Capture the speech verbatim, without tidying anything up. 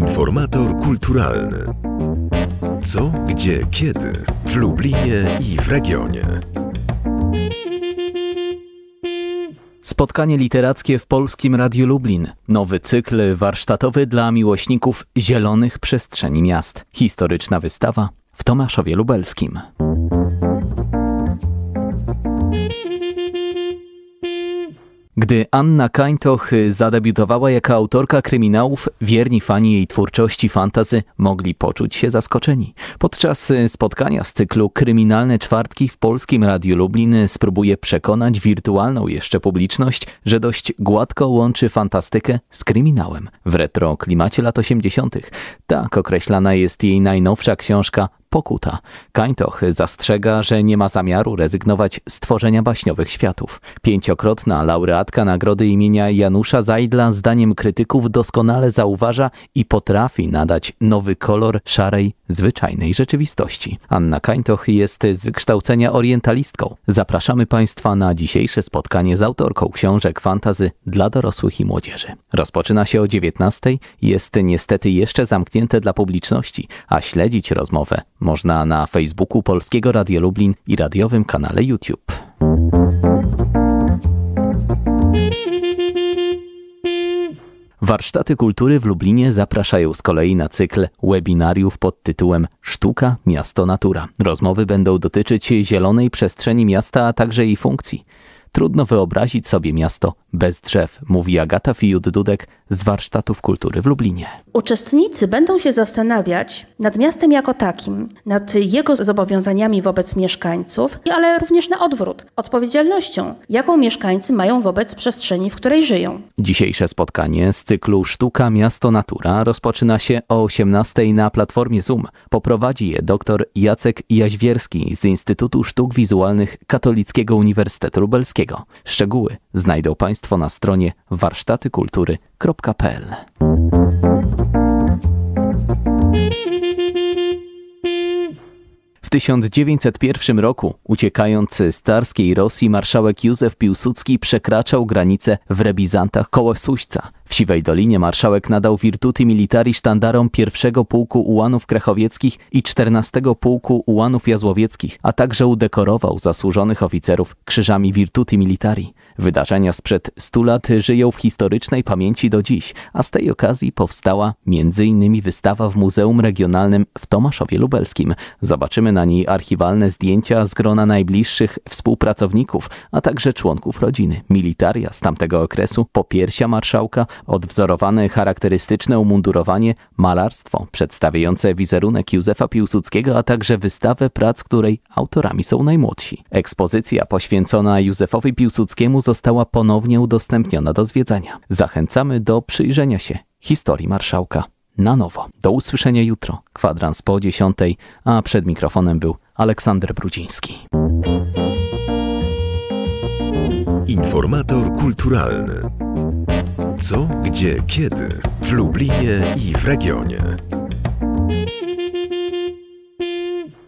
Informator kulturalny. Co, gdzie, kiedy w Lublinie i w regionie. Spotkanie literackie w Polskim Radiu Lublin. Nowy cykl warsztatowy dla miłośników zielonych przestrzeni miast. Historyczna wystawa w Tomaszowie Lubelskim. Gdy Anna Kańtoch zadebiutowała jako autorka kryminałów, wierni fani jej twórczości fantasy mogli poczuć się zaskoczeni. Podczas spotkania z cyklu Kryminalne Czwartki w Polskim Radiu Lublin spróbuje przekonać wirtualną jeszcze publiczność, że dość gładko łączy fantastykę z kryminałem w retro klimacie lat osiemdziesiątych. Tak określana jest jej najnowsza książka Pokuta. Kańtoch zastrzega, że nie ma zamiaru rezygnować z tworzenia baśniowych światów. Pięciokrotna laureatka nagrody imienia Janusza Zajdla zdaniem krytyków doskonale zauważa i potrafi nadać nowy kolor szarej, zwyczajnej rzeczywistości. Anna Kańtoch jest z wykształcenia orientalistką. Zapraszamy Państwa na dzisiejsze spotkanie z autorką książek fantasy dla dorosłych i młodzieży. Rozpoczyna się o dziewiętnastej, jest niestety jeszcze zamknięte dla publiczności, a śledzić rozmowę można na Facebooku Polskiego Radia Lublin i radiowym kanale YouTube. Warsztaty kultury w Lublinie zapraszają z kolei na cykl webinariów pod tytułem Sztuka, Miasto, Natura. Rozmowy będą dotyczyć zielonej przestrzeni miasta, a także jej funkcji. Trudno wyobrazić sobie miasto bez drzew, mówi Agata Fiut-Dudek z Warsztatów Kultury w Lublinie. Uczestnicy będą się zastanawiać nad miastem jako takim, nad jego zobowiązaniami wobec mieszkańców, ale również na odwrót, odpowiedzialnością, jaką mieszkańcy mają wobec przestrzeni, w której żyją. Dzisiejsze spotkanie z cyklu Sztuka, Miasto, Natura rozpoczyna się o osiemnastej na platformie Zoom. Poprowadzi je dr Jacek Jaźwierski z Instytutu Sztuk Wizualnych Katolickiego Uniwersytetu Lubelskiego. Szczegóły znajdą Państwo na stronie warsztaty kultury kropka p l. W tysiąc dziewięćset pierwszym roku, uciekając z carskiej Rosji, marszałek Józef Piłsudski przekraczał granicę w Rebizantach koło Suśca. W Siwej Dolinie marszałek nadał virtuti militari sztandarom pierwszego Pułku Ułanów Krechowieckich i czternastego Pułku Ułanów Jazłowieckich, a także udekorował zasłużonych oficerów krzyżami virtuti militari. Wydarzenia sprzed stu lat żyją w historycznej pamięci do dziś, a z tej okazji powstała między innymi wystawa w Muzeum Regionalnym w Tomaszowie Lubelskim. Zobaczymy na niej archiwalne zdjęcia z grona najbliższych współpracowników, a także członków rodziny. Militaria z tamtego okresu, popiersia marszałka, odwzorowane charakterystyczne umundurowanie, malarstwo przedstawiające wizerunek Józefa Piłsudskiego, a także wystawę prac, której autorami są najmłodsi. Ekspozycja poświęcona Józefowi Piłsudskiemu została ponownie udostępniona do zwiedzania. Zachęcamy do przyjrzenia się historii marszałka na nowo. Do usłyszenia jutro, kwadrans po dziesiątej, a przed mikrofonem był Aleksander Brudziński. Informator kulturalny. Co, gdzie, kiedy w Lublinie i w regionie.